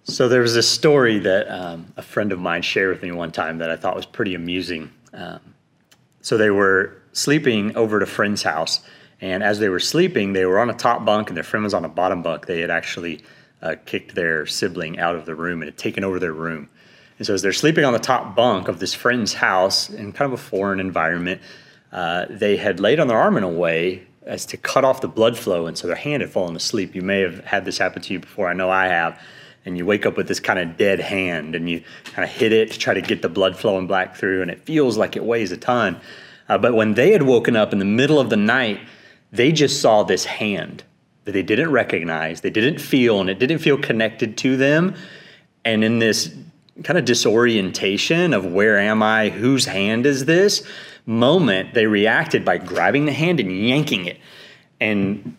So there was this story that a friend of mine shared with me one time that I thought was pretty amusing. So they were sleeping over at a friend's house, and as they were sleeping, they were on a top bunk and their friend was on a bottom bunk. They had actually kicked their sibling out of the room and had taken over their room. And so as they're sleeping on the top bunk of this friend's house in kind of a foreign environment, they had laid on their arm in a way as to cut off the blood flow, and so their hand had fallen asleep. You may have had this happen to you before. I know I have. And you wake up with this kind of dead hand, and you kind of hit it to try to get the blood flowing back through, and it feels like it weighs a ton. But when they had woken up in the middle of the night, they just saw this hand that they didn't recognize, they didn't feel, and it didn't feel connected to them. And in this kind of disorientation of where am I, whose hand is this moment, they reacted by grabbing the hand and yanking it. And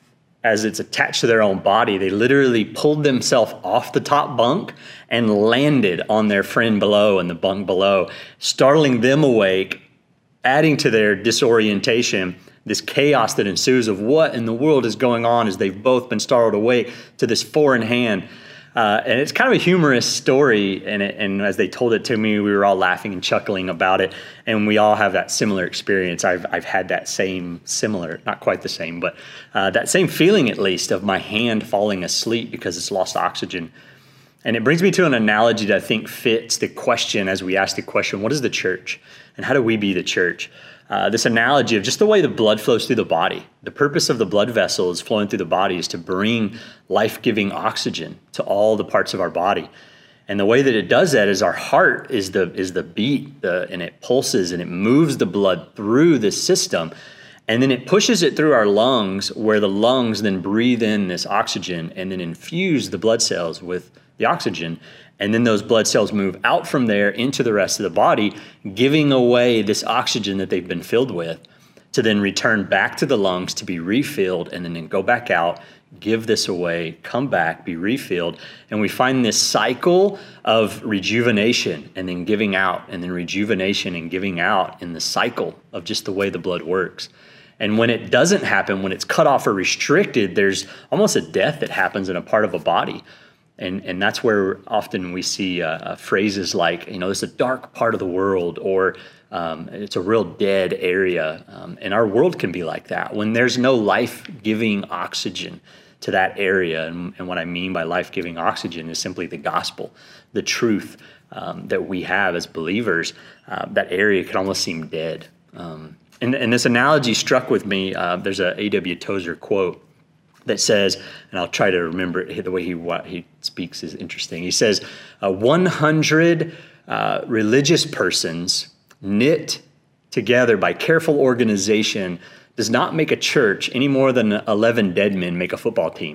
as it's attached to their own body, they literally pulled themselves off the top bunk and landed on their friend below in the bunk below, startling them awake, adding to their disorientation, this chaos that ensues of what in the world is going on as they've both been startled awake to this foreign hand. And it's kind of a humorous story, and as they told it to me, we were all laughing and chuckling about it, and we all have that similar experience. I've had that same similar, not quite the same, but that same feeling at least of my hand falling asleep because it's lost oxygen. And it brings me to an analogy that I think fits the question as we ask the question, what is the church? And how do we be the church? This analogy of just the way the blood flows through the body. The purpose of the blood vessels flowing through the body is to bring life-giving oxygen to all the parts of our body. And the way that it does that is our heart is the beat, and it pulses and it moves the blood through this system. And then it pushes it through our lungs, where the lungs then breathe in this oxygen and then infuse the blood cells with the oxygen. And then those blood cells move out from there into the rest of the body, giving away this oxygen that they've been filled with to then return back to the lungs to be refilled, and then go back out, give this away, come back, be refilled. And we find this cycle of rejuvenation and then giving out, and then rejuvenation and giving out in the cycle of just the way the blood works. And when it doesn't happen, when it's cut off or restricted, there's almost a death that happens in a part of a body. And that's where often we see phrases like, it's a dark part of the world, or it's a real dead area. And our world can be like that when there's no life-giving oxygen to that area. And what I mean by life-giving oxygen is simply the gospel, the truth that we have as believers. That area can almost seem dead. And this analogy struck with me. There's a A.W. Tozer quote that says, and I'll try to remember it, the way he speaks is interesting. He says, 100 religious persons knit together by careful organization does not make a church any more than 11 dead men make a football team.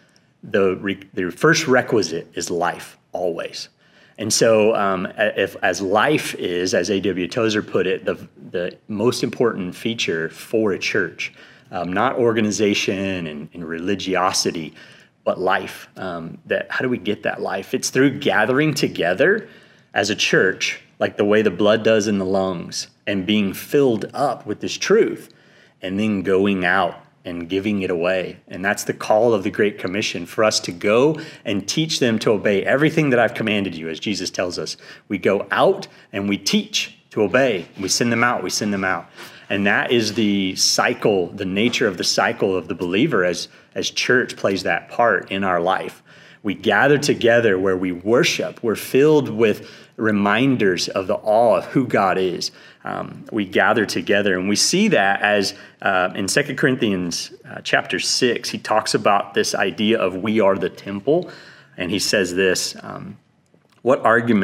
The first requisite is life, always. And so if as life is, as A.W. Tozer put it, the most important feature for a church, not organization and religiosity, but life. How do we get that life? It's through gathering together as a church, like the way the blood does in the lungs, and being filled up with this truth, and then going out and giving it away. And that's the call of the Great Commission, for us to go and teach them to obey everything that I've commanded you, as Jesus tells us. We go out and we teach to obey. We send them out, we send them out. And that is the cycle, the nature of the cycle of the believer as church plays that part in our life. We gather together where we worship. We're filled with reminders of the awe of who God is. We gather together, and we see that as in 2 Corinthians chapter 6, he talks about this idea of we are the temple. And he says this, what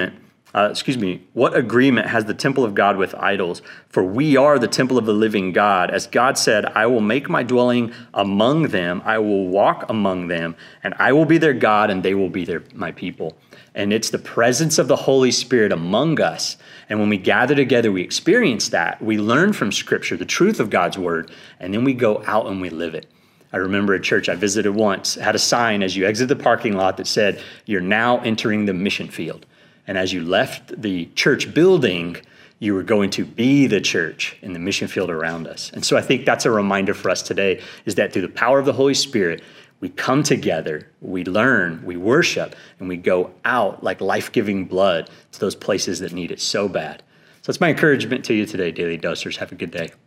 agreement has the temple of God with idols? For we are the temple of the living God. As God said, I will make my dwelling among them. I will walk among them, and I will be their God, and they will be my people. And it's the presence of the Holy Spirit among us. And when we gather together, we experience that. We learn from Scripture, the truth of God's word, and then we go out and we live it. I remember a church I visited once had a sign as you exit the parking lot that said, "You're now entering the mission field." And as you left the church building, you were going to be the church in the mission field around us. And so I think that's a reminder for us today, is that through the power of the Holy Spirit, We come together, we learn, we worship, and we go out like life-giving blood to those places that need it so bad. So that's my encouragement to you today, Daily Dosers. Have a good day.